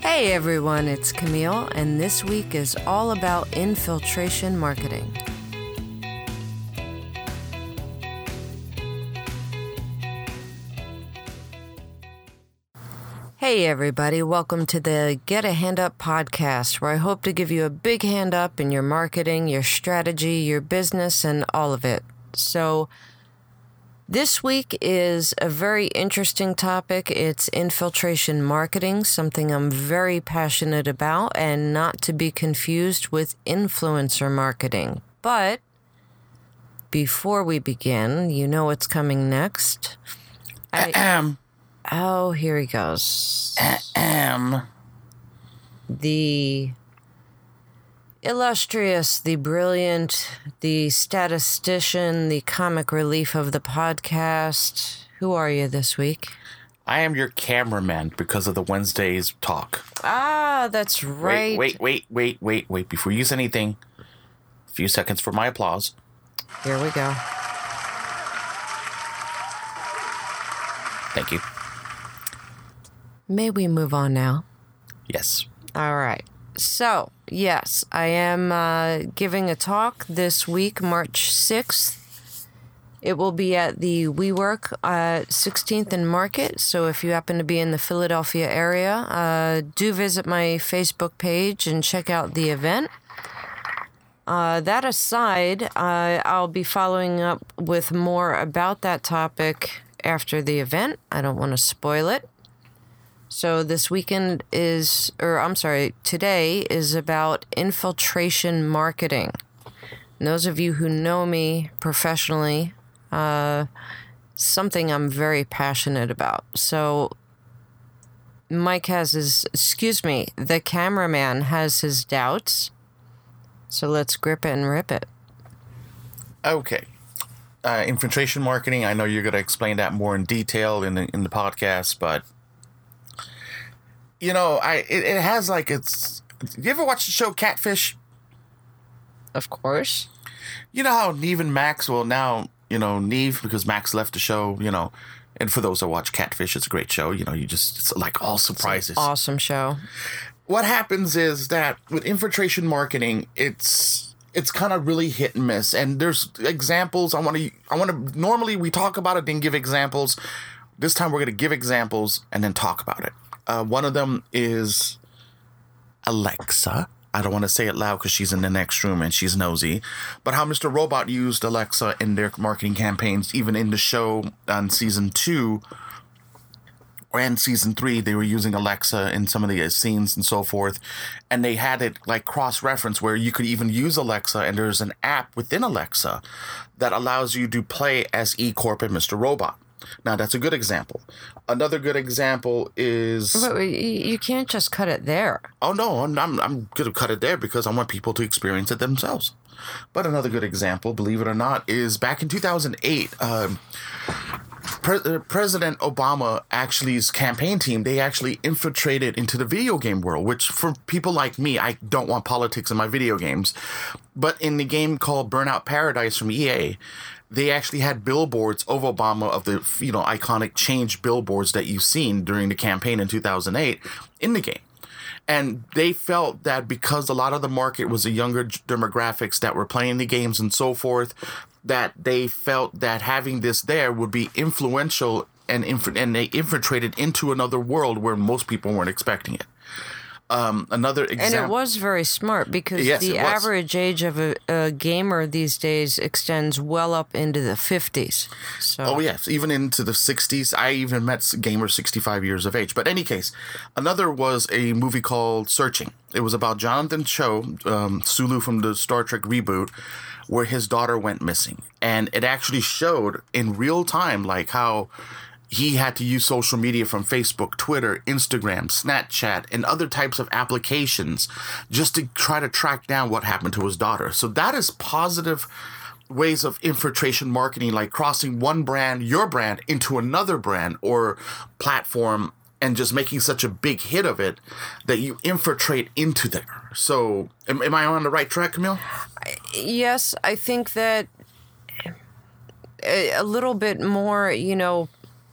Hey everyone, it's Camille, and this week is all about infiltration marketing. Hey everybody, welcome to the Get a Hand Up podcast, where I hope to give you a big hand up in your marketing, your strategy, your business, and all of it. So, this week is a very interesting topic. It's infiltration marketing, something I'm very passionate about, and not to be confused with influencer marketing. But before we begin, you know what's coming next. Oh, here he goes. The illustrious, the brilliant, the statistician, the comic relief of the podcast. Who are you this week? I am your cameraman because of the Wednesday's talk. Ah, that's right. Wait. Before you use anything, a few seconds for my applause. Here we go. Thank you. May we move on now? Yes. All right. So, yes, I am giving a talk this week, March 6th. It will be at the WeWork 16th and Market. So if you happen to be in the Philadelphia area, do visit my Facebook page and check out the event. That aside, I'll be following up with more about that topic after the event. I don't want to spoil it. So today is about infiltration marketing. And those of you who know me professionally, something I'm very passionate about. So the cameraman has his doubts. So let's grip it and rip it. Okay. Infiltration marketing, I know you're going to explain that more in detail in the podcast, but you know, it has like you ever watch the show Catfish? Of course. You know how Neve and Max, well now, you know, Neve, because Max left the show, you know, and for those that watch Catfish, it's a great show. You know, it's like all surprises. It's an awesome show. What happens is that with infiltration marketing, it's kind of really hit and miss. And there's examples. Normally we talk about it, then give examples. This time we're going to give examples and then talk about it. One of them is Alexa. I don't want to say it loud because she's in the next room and she's nosy. But how Mr. Robot used Alexa in their marketing campaigns, even in the show on season 2 and season 3, they were using Alexa in some of the scenes and so forth. And they had it like cross-reference where you could even use Alexa, and there's an app within Alexa that allows you to play as E-Corp and Mr. Robot. Now, that's a good example. Another good example is... But you can't just cut it there. Oh, no, I'm going to cut it there because I want people to experience it themselves. But another good example, believe it or not, is back in 2008, President Obama, his campaign team, they actually infiltrated into the video game world, which for people like me, I don't want politics in my video games. But in the game called Burnout Paradise from EA, they actually had billboards of Obama, of the, you know, iconic change billboards that you've seen during the campaign in 2008 in the game. And they felt that because a lot of the market was the younger demographics that were playing the games and so forth, that they felt that having this there would be influential, and they infiltrated into another world where most people weren't expecting it. Another example. And it was very smart because the average age of a gamer these days extends well up into the 50s. So. Oh, yes. Even into the 60s. I even met gamers 65 years of age. But in any case, another was a movie called Searching. It was about Jonathan Cho, Sulu from the Star Trek reboot, where his daughter went missing. And it actually showed in real time like how he had to use social media from Facebook, Twitter, Instagram, Snapchat, and other types of applications just to try to track down what happened to his daughter. So that is positive ways of infiltration marketing, like crossing one brand, your brand, into another brand or platform and just making such a big hit of it that you infiltrate into there. So am I on the right track, Camille? Yes, I think that a little bit more, you know,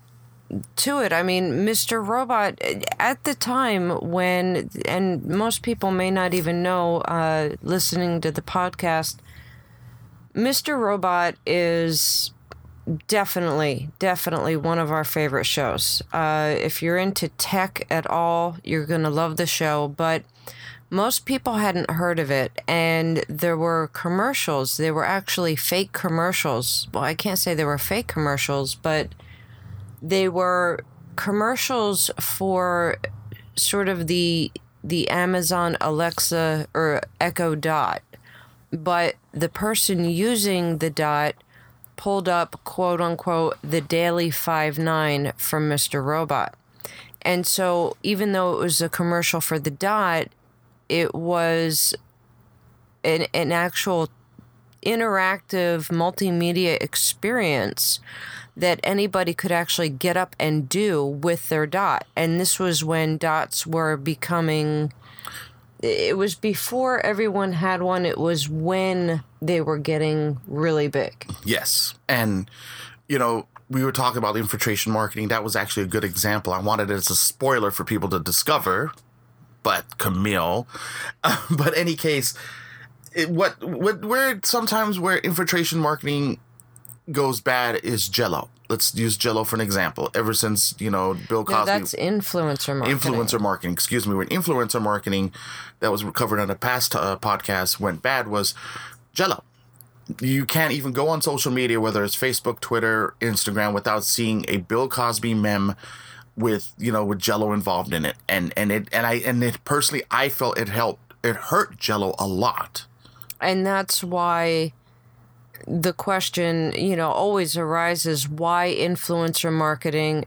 to it. I mean, Mr. Robot, at the time when, and most people may not even know, listening to the podcast, Mr. Robot is definitely one of our favorite shows. If you're into tech at all, you're going to love the show, but most people hadn't heard of it, and there were commercials. They were actually fake commercials. Well, I can't say they were fake commercials, but they were commercials for sort of the Amazon Alexa or Echo Dot. But the person using the Dot pulled up, quote unquote, the Daily 5-9 from Mr. Robot. And so even though it was a commercial for the Dot, it was an actual interactive multimedia experience that anybody could actually get up and do with their Dot. And this was when Dots were becoming... It was before everyone had one. It was when they were getting really big. Yes. And, you know, we were talking about infiltration marketing. That was actually a good example. I wanted it as a spoiler for people to discover, but Camille. But any case, where infiltration marketing goes bad is Jell-O. Let's use Jell-O for an example. Ever since, Bill Cosby... No, that's influencer marketing. Influencer marketing, excuse me. When influencer marketing that was covered on a past podcast went bad was Jell-O. You can't even go on social media, whether it's Facebook, Twitter, Instagram, without seeing a Bill Cosby meme with Jell-O involved in it. And personally, I felt it hurt Jell-O a lot. And that's why the question, always arises, why influencer marketing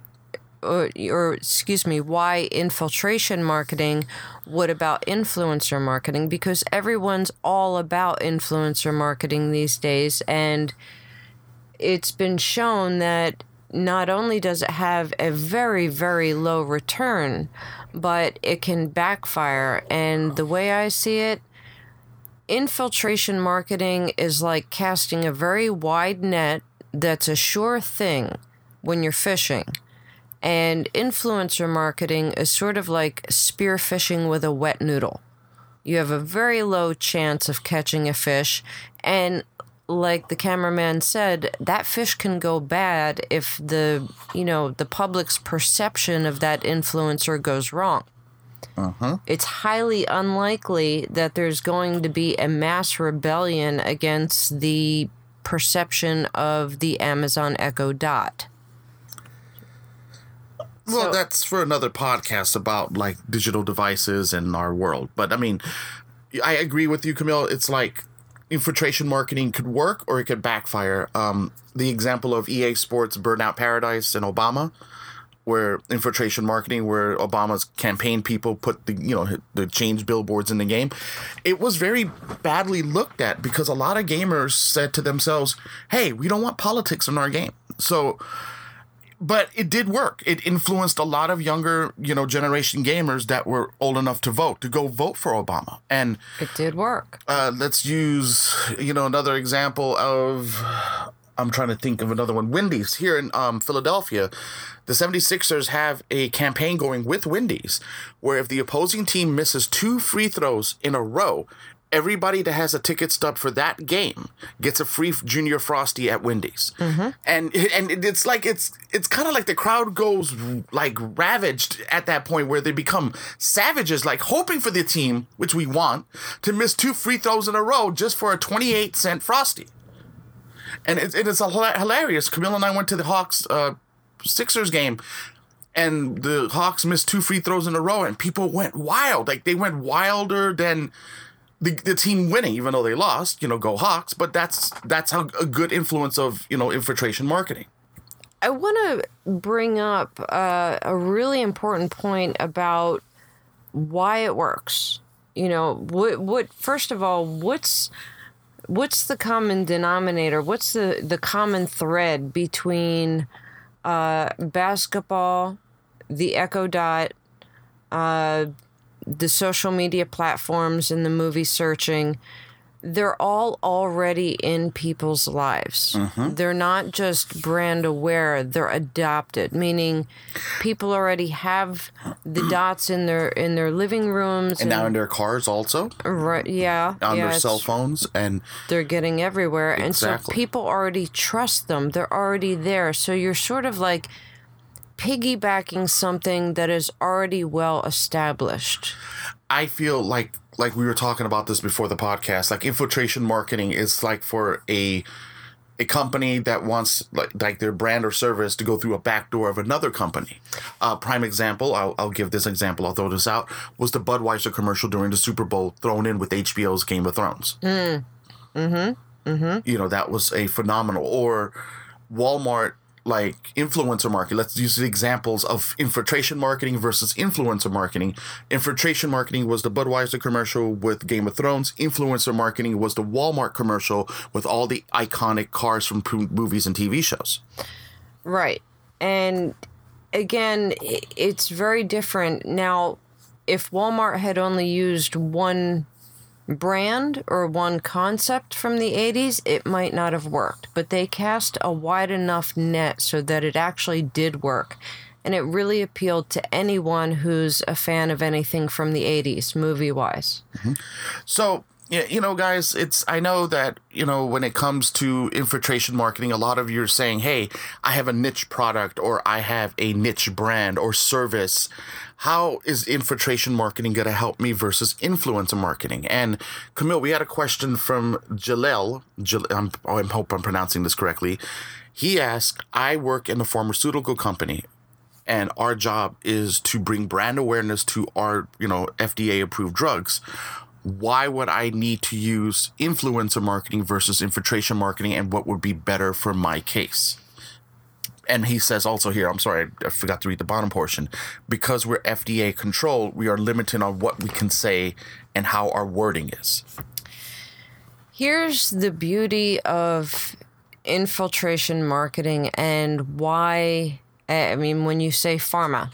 why infiltration marketing? What about influencer marketing? Because everyone's all about influencer marketing these days, and it's been shown that not only does it have a very, very low return, but it can backfire. And the way I see it, infiltration marketing is like casting a very wide net that's a sure thing when you're fishing. And influencer marketing is sort of like spearfishing with a wet noodle. You have a very low chance of catching a fish. And like the cameraman said, that fish can go bad if the public's perception of that influencer goes wrong. Uh-huh. It's highly unlikely that there's going to be a mass rebellion against the perception of the Amazon Echo Dot. Well, that's for another podcast about like digital devices and our world. But I mean, I agree with you, Camille. It's like infiltration marketing could work or it could backfire. The example of EA Sports Burnout Paradise and Obama, where infiltration marketing, where Obama's campaign people put the change billboards in the game, it was very badly looked at because a lot of gamers said to themselves, "Hey, we don't want politics in our game." So. But it did work. It influenced a lot of younger, generation gamers that were old enough to go vote for Obama. And it did work. Let's use, another example of, I'm trying to think of another one. Wendy's here in Philadelphia. The 76ers have a campaign going with Wendy's where if the opposing team misses 2 free throws in a row, everybody that has a ticket stub for that game gets a free Junior Frosty at Wendy's. Mm-hmm. And it's like it's kind of like the crowd goes like ravaged at that point where they become savages, like hoping for the team, which we want, to miss 2 free throws in a row just for a 28-cent Frosty. And it's hilarious. Camille and I went to the Hawks Sixers game, and the Hawks missed 2 free throws in a row, and people went wild. Like they went wilder than the team winning, even though they lost, go Hawks. But that's how a good influence of, infiltration marketing. I want to bring up a really important point about why it works. What first of all, what's the common denominator? What's the common thread between basketball, the Echo Dot, the social media platforms and the movie searching? they're all already in people's lives. They're not just brand aware, they're adopted, meaning people already have the dots in their living rooms. And now in their cars also. Right, yeah. On yeah, their cell phones. And they're getting everywhere. Exactly. And so people already trust them. They're already there. So you're sort of like piggybacking something that is already well established. I feel like we were talking about this before the podcast, like infiltration marketing is like for a company that wants like their brand or service to go through a back door of another company. Prime example, I'll give this example, I'll throw this out, was the Budweiser commercial during the Super Bowl thrown in with HBO's Game of Thrones. You know, that was a phenomenal. Or Walmart, like influencer marketing. Let's use the examples of infiltration marketing versus influencer marketing. Infiltration marketing was the Budweiser commercial with Game of Thrones. Influencer marketing was the Walmart commercial with all the iconic cars from movies and TV shows. Right. And again, it's very different. Now, if Walmart had only used one brand or one concept from the 80s, it might not have worked. But they cast a wide enough net so that it actually did work. And it really appealed to anyone who's a fan of anything from the 80s, movie-wise. So, yeah, you know, guys, I know that, you know, when it comes to infiltration marketing, a lot of you are saying, hey, I have a niche product or I have a niche brand or service. How is infiltration marketing going to help me versus influencer marketing? And Camille, we had a question from Jalel. I hope I'm pronouncing this correctly. He asked, I work in a pharmaceutical company, and our job is to bring brand awareness to our, you know, FDA approved drugs. Why would I need to use influencer marketing versus infiltration marketing, and what would be better for my case? And he says also here, I'm sorry, I forgot to read the bottom portion. Because we're FDA controlled, we are limited on what we can say and how our wording is. Here's the beauty of infiltration marketing and why, I mean, when you say pharma,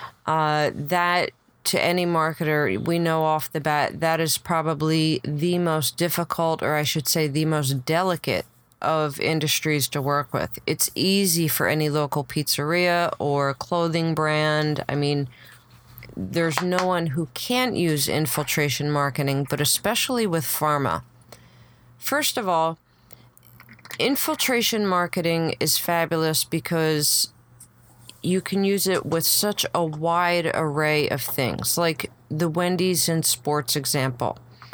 that to any marketer, we know off the bat, that is probably the most difficult, or I should say the most delicate of industries to work with. It's easy for any local pizzeria or clothing brand. I mean, there's no one who can't use infiltration marketing, but especially with pharma. First of all, infiltration marketing is fabulous because you can use it with such a wide array of things, like the Wendy's and sports example.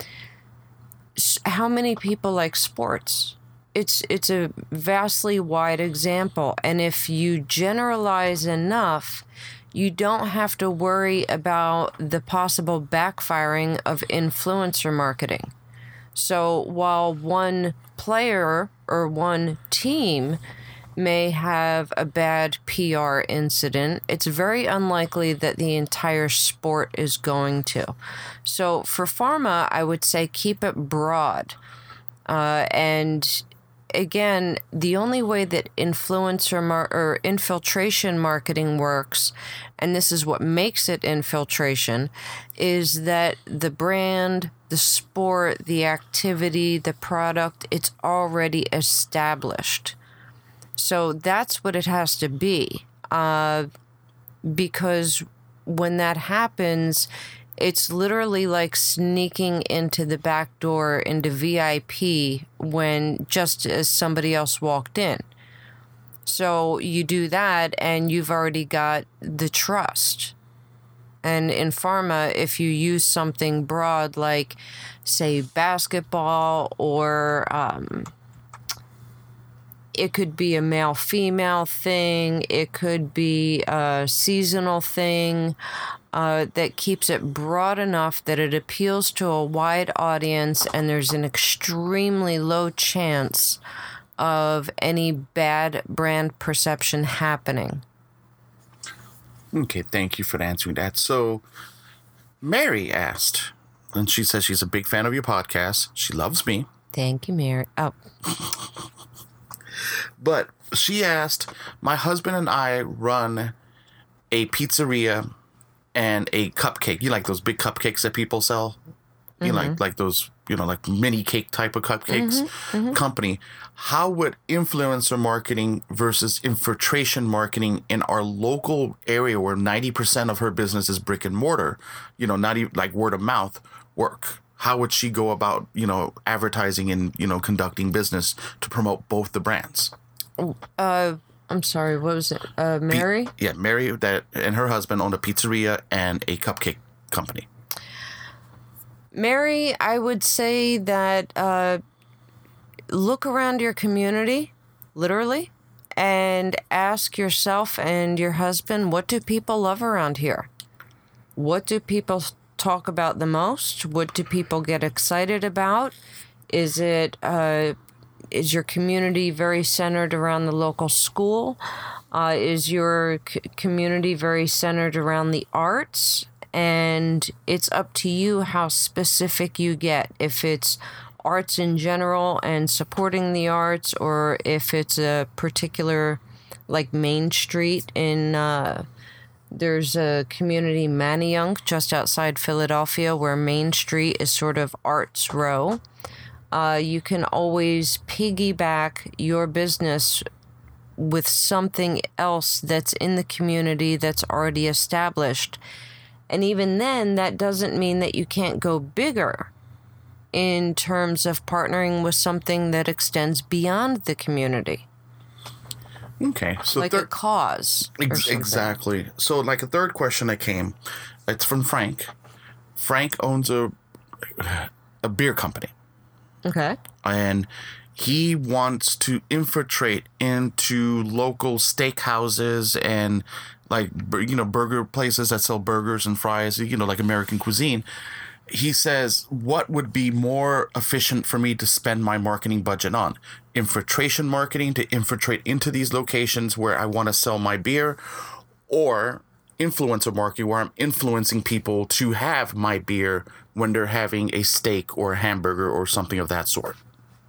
How many people like sports? It's a vastly wide example. And if you generalize enough, you don't have to worry about the possible backfiring of influencer marketing. So while one player or one team may have a bad PR incident, it's very unlikely that the entire sport is going to. So for pharma, I would say keep it broad. And again, the only way that or infiltration marketing works, and this is what makes it infiltration, is that the brand, the sport, the activity, the product, it's already established. So that's what it has to be, because when that happens, it's literally like sneaking into the back door into VIP when just as somebody else walked in. So you do that and you've already got the trust. And in pharma, if you use something broad like, say, basketball, or it could be a male-female thing, it could be a seasonal thing, that keeps it broad enough that it appeals to a wide audience and there's an extremely low chance of any bad brand perception happening. Okay, thank you for answering that. So, Mary asked, and she says she's a big fan of your podcast. She loves me. Thank you, Mary. Oh. But she asked, my husband and I run a pizzeria and a cupcake. You like those big cupcakes that people sell you know, like those, you know, like mini cake type of cupcakes company, how would influencer marketing versus infiltration marketing in our local area where 90% of her business is brick and mortar, you know, not even like word of mouth, work? How would she go about, you know, advertising and, you know, conducting business to promote both the brands? I'm sorry, what was it? Mary? Mary that and her husband owned a pizzeria and a cupcake company. Mary, I would say that look around your community, literally, and ask yourself and your husband, what do people love around here? What do people talk about the most? What do people get excited about? Is your community very centered around the local school? Is your community very centered around the arts? And it's up to you how specific you get. If it's arts in general and supporting the arts, or if it's a particular, like Main Street in, there's a community, Manayunk, just outside Philadelphia, where Main Street is sort of arts row. You can always piggyback your business with something else that's in the community that's already established. And even then, that doesn't mean that you can't go bigger in terms of partnering with something that extends beyond the community. Okay. So like a cause. Exactly. So like a third question that came, it's from Frank. Frank owns a beer company. Okay. And he wants to infiltrate into local steakhouses and like, you know, burger places that sell burgers and fries, you know, like American cuisine. He says, what would be more efficient for me to spend my marketing budget on? Infiltration marketing to infiltrate into these locations where I want to sell my beer, or influencer marketing where I'm influencing people to have my beer when they're having a steak or a hamburger or something of that sort?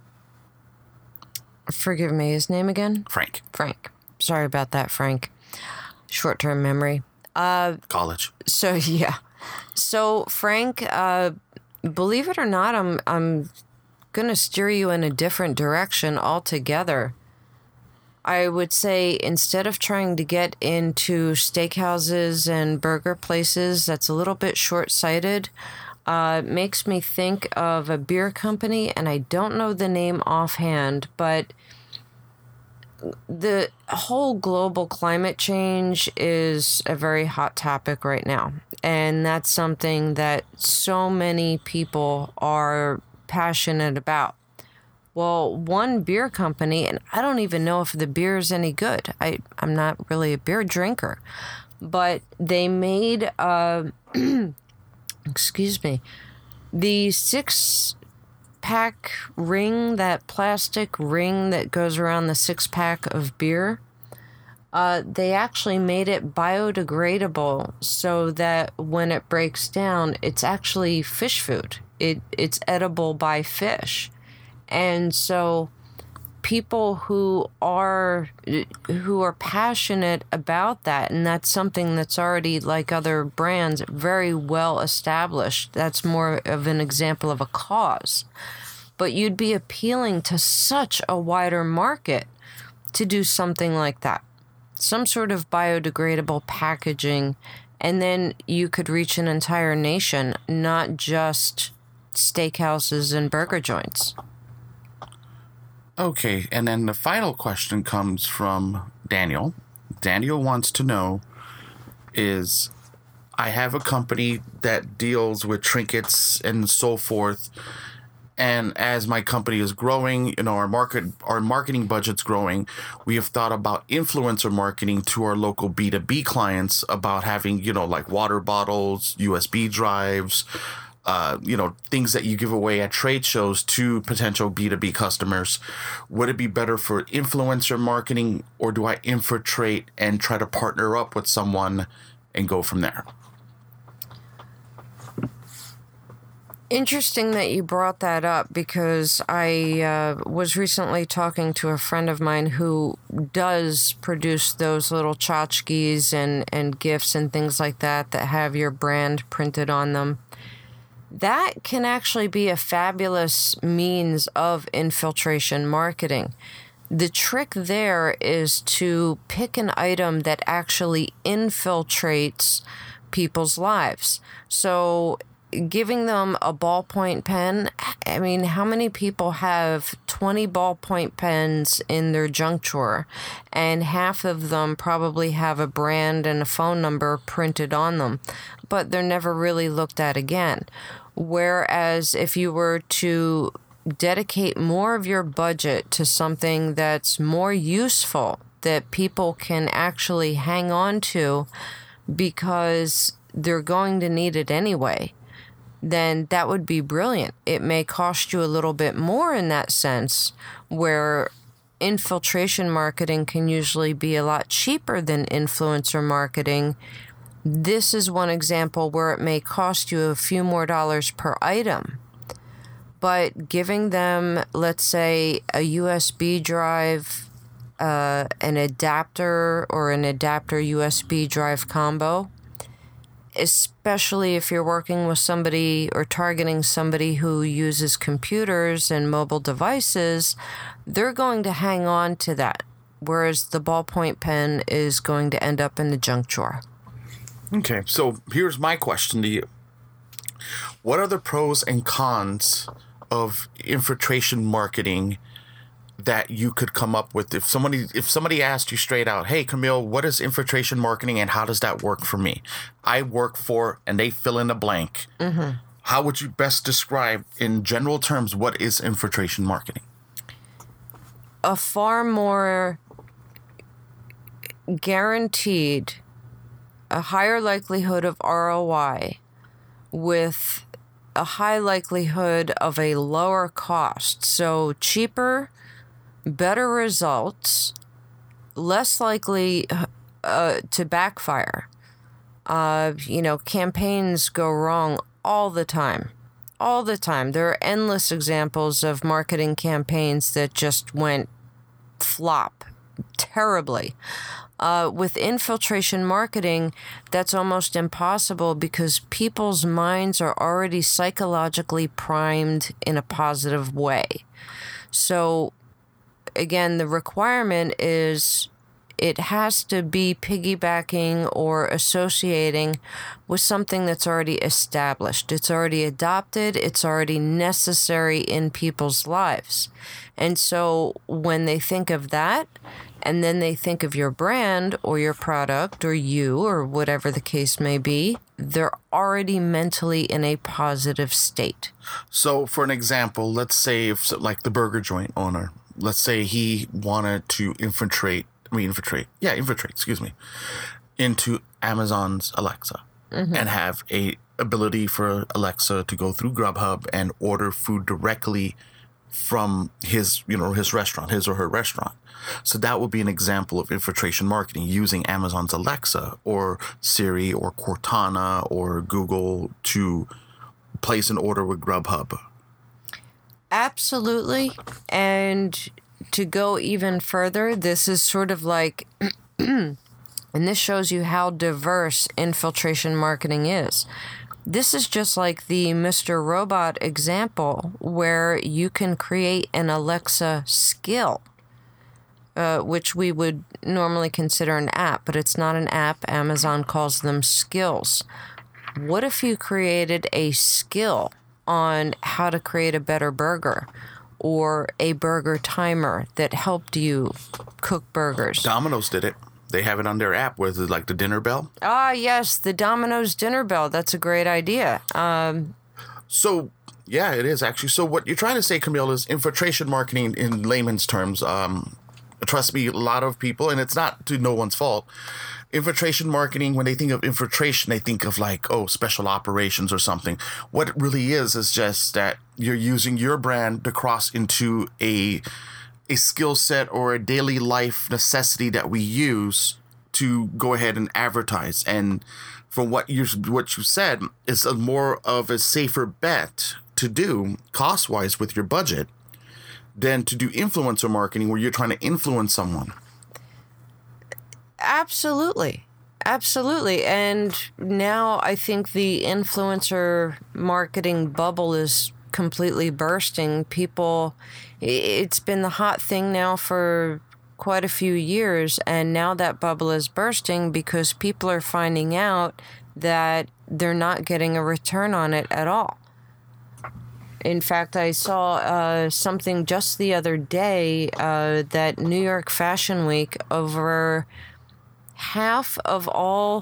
Forgive me, his name again? Frank. Sorry about that, Frank. Short-term memory. College. So, yeah. So, Frank, believe it or not, I'm going to steer you in a different direction altogether. I would say instead of trying to get into steakhouses and burger places, that's a little bit short-sighted. It makes me think of a beer company, and I don't know the name offhand, but the whole global climate change is a very hot topic right now. And that's something that so many people are passionate about. Well, one beer company, and I don't even know if the beer is any good. I'm not really a beer drinker. But they made, excuse me, the 6-pack ring, that plastic ring that goes around the 6-pack of beer. They actually made it biodegradable so that when it breaks down, it's actually fish food. It's edible by fish. And so people who are passionate about that, and that's something that's already, like other brands, very well established. That's more of an example of a cause. But you'd be appealing to such a wider market to do something like that. Some sort of biodegradable packaging, and then you could reach an entire nation, not just steakhouses and burger joints. Okay, and then the final question comes from Daniel. Daniel wants to know is, I have a company that deals with trinkets and so forth, and as my company is growing, you know, our marketing budget's growing, we have thought about influencer marketing to our local B2B clients about having, you know, like water bottles, USB drives, you know, things that you give away at trade shows to potential B2B customers. Would it be better for influencer marketing, or do I infiltrate and try to partner up with someone and go from there? Interesting that you brought that up, because I was recently talking to a friend of mine who does produce those little tchotchkes and gifts and things like that have your brand printed on them. that can actually be a fabulous means of infiltration marketing. The trick there is to pick an item that actually infiltrates people's lives. So giving them a ballpoint pen, I mean, how many people have 20 ballpoint pens in their junk drawer, and half of them probably have a brand and a phone number printed on them, but they're never really looked at again. Whereas if you were to dedicate more of your budget to something that's more useful, that people can actually hang on to because they're going to need it anyway, then that would be brilliant. It may cost you a little bit more in that sense, where infiltration marketing can usually be a lot cheaper than influencer marketing. This is one example where it may cost you a few more dollars per item. But giving them, let's say, a USB drive, an adapter, or an adapter USB drive combo, especially if you're working with somebody or targeting somebody who uses computers and mobile devices, they're going to hang on to that, whereas the ballpoint pen is going to end up in the junk drawer. Okay, so here's my question to you. What are the pros and cons of infiltration marketing that you could come up with? If somebody asked you straight out, hey, Camille, what is infiltration marketing and how does that work for me? I work for, and they fill in a blank. Mm-hmm. How would you best describe in general terms what is infiltration marketing? A far more guaranteed, a higher likelihood of ROI with a high likelihood of a lower cost. So cheaper, better results, less likely to backfire. Campaigns go wrong all the time. All the time. There are endless examples of marketing campaigns that just went flop terribly. With infiltration marketing, that's almost impossible because people's minds are already psychologically primed in a positive way. So again, the requirement is it has to be piggybacking or associating with something that's already established. It's already adopted. It's already necessary in people's lives. And so when they think of that, and then they think of your brand or your product or you or whatever the case may be, they're already mentally in a positive state. So for an example, let's say if like the burger joint owner, let's say he wanted to infiltrate into Amazon's Alexa, mm-hmm. and have a ability for Alexa to go through Grubhub and order food directly from his restaurant, his or her restaurant. So that would be an example of infiltration marketing, using Amazon's Alexa or Siri or Cortana or Google to place an order with Grubhub. Absolutely. And to go even further, this is sort of like, and this shows you how diverse infiltration marketing is. This is just like the Mr. Robot example where you can create an Alexa skill, which we would normally consider an app, but it's not an app. Amazon calls them skills. What if you created a skill on how to create a better burger, or a burger timer that helped you cook burgers? Domino's did it. They have it on their app with like the dinner bell. Ah, yes, the Domino's dinner bell. That's a great idea. So, yeah, it is actually. So what you're trying to say, Camille, is infiltration marketing in layman's terms. Trust me, a lot of people, and it's not to no one's fault, infiltration marketing, when they think of infiltration, they think of like, special operations or something. What it really is just that you're using your brand to cross into a skill set or a daily life necessity that we use to go ahead and advertise. And from what you said, it's a more of a safer bet to do cost-wise with your budget than to do influencer marketing where you're trying to influence someone. Absolutely. Absolutely. And now I think the influencer marketing bubble is completely bursting. It's been the hot thing now for quite a few years, and now that bubble is bursting because people are finding out that they're not getting a return on it at all. In fact, I saw something just the other day that New York Fashion Week, over half of all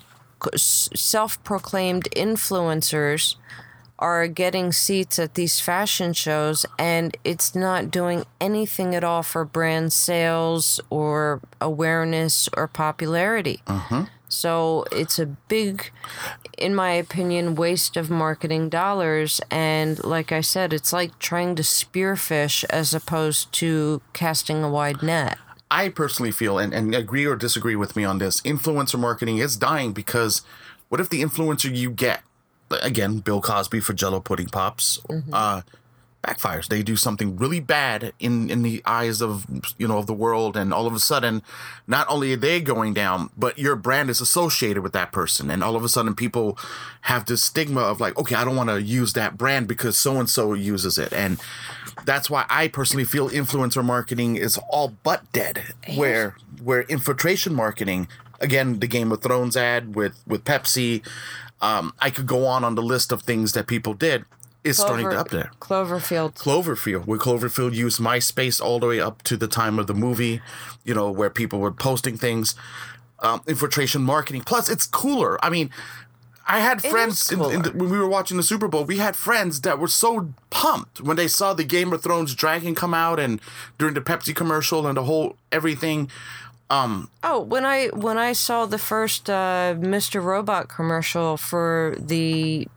self-proclaimed influencers are getting seats at these fashion shows, and it's not doing anything at all for brand sales or awareness or popularity. So it's a big, in my opinion, waste of marketing dollars. And like I said, it's like trying to spearfish as opposed to casting a wide net. I personally feel, and agree or disagree with me on this, influencer marketing is dying because what if the influencer you get, again, Bill Cosby for Jell-O Pudding Pops, backfires? They do something really bad in the eyes of, of the world, and all of a sudden, not only are they going down, but your brand is associated with that person, and all of a sudden people have this stigma of like, okay, I don't want to use that brand because so-and-so uses it. And that's why I personally feel influencer marketing is all but dead, where infiltration marketing, again, the Game of Thrones ad with Pepsi, I could go on the list of things that people did. Is starting to up there. Cloverfield, where Cloverfield used MySpace all the way up to the time of the movie, where people were posting things. Infiltration marketing. Plus, it's cooler. I mean, I had friends when we were watching the Super Bowl. We had friends that were so pumped when they saw the Game of Thrones dragon come out, and during the Pepsi commercial and the whole everything. When I saw the first Mr. Robot commercial for the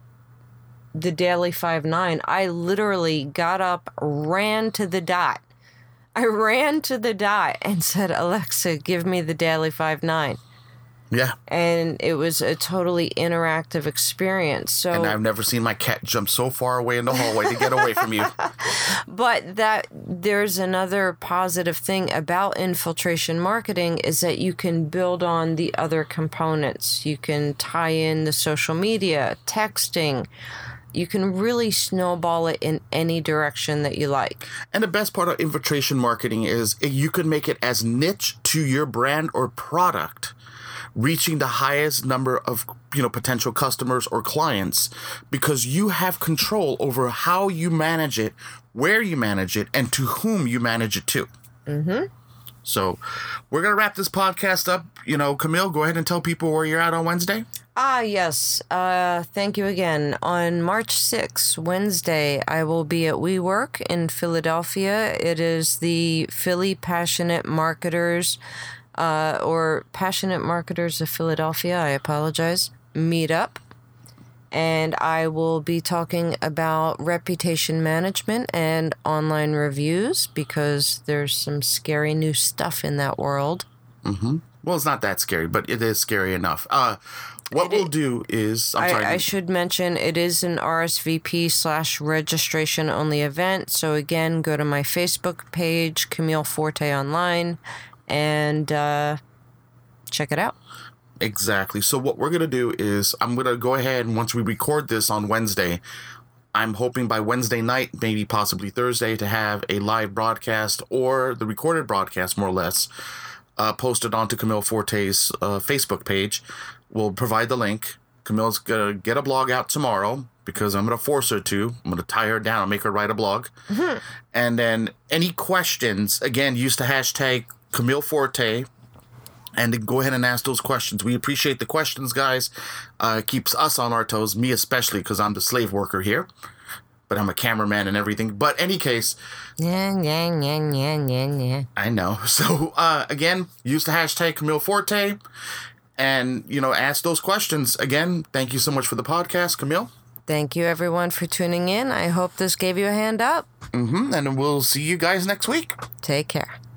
Daily 5-9, I literally got up, ran to the dot. I ran to the dot and said, Alexa, give me the Daily 5-9. Yeah. And it was a totally interactive experience. So, and I've never seen my cat jump so far away in the hallway to get away from you. But there's another positive thing about infiltration marketing is that you can build on the other components. You can tie in the social media, texting. You can really snowball it in any direction that you like. And the best part of infiltration marketing is you can make it as niche to your brand or product, reaching the highest number of potential customers or clients, because you have control over how you manage it, where you manage it, and to whom you manage it to. So we're going to wrap this podcast up. Camille, go ahead and tell people where you're at on Wednesday. Yes. Thank you again. On March 6th, Wednesday, I will be at WeWork in Philadelphia. It is the Philly Passionate Marketers, or Passionate Marketers of Philadelphia, I apologize, meetup. And I will be talking about reputation management and online reviews, because there's some scary new stuff in that world. Well, it's not that scary, but it is scary enough. What we'll do is... I should mention, it is an RSVP/registration only event. So again, go to my Facebook page, Camille Forte Online, and check it out. Exactly. So what we're going to do is I'm going to go ahead, and once we record this on Wednesday, I'm hoping by Wednesday night, maybe possibly Thursday, to have a live broadcast, or the recorded broadcast, more or less, posted onto Camille Forte's Facebook page. We'll provide the link. Camille's going to get a blog out tomorrow, because I'm going to force her to. I'm going to tie her down and make her write a blog. And then any questions, again, use the hashtag Camille Forte, and then go ahead and ask those questions. We appreciate the questions, guys. Keeps us on our toes, me especially, because I'm the slave worker here. But I'm a cameraman and everything. But any case... Yeah. I know. So, again, use the hashtag Camille Forte. And, ask those questions. Again, thank you so much for the podcast, Camille. Thank you, everyone, for tuning in. I hope this gave you a hand up. And we'll see you guys next week. Take care.